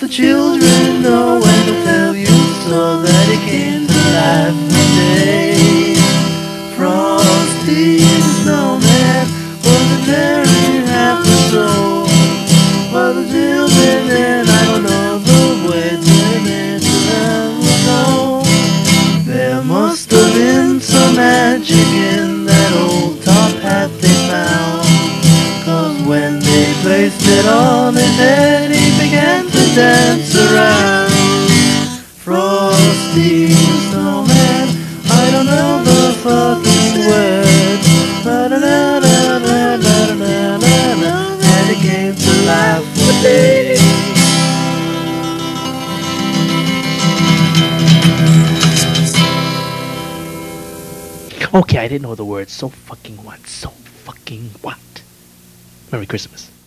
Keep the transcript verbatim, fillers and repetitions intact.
children know when to tell you so that it came to life one day. Frosty the Snowman was a very happy soul, but the children and I don't know the way to make them know. There must have been some magic in that old top hat they found, 'cause when they placed it on his head he began to dance around. Frosty the Snowman, I don't know the fucking words, ba-da-da-da-da-da-da-da-da, and it came to life one day. Okay, I didn't know the words. So fucking what? So fucking what? Merry Christmas.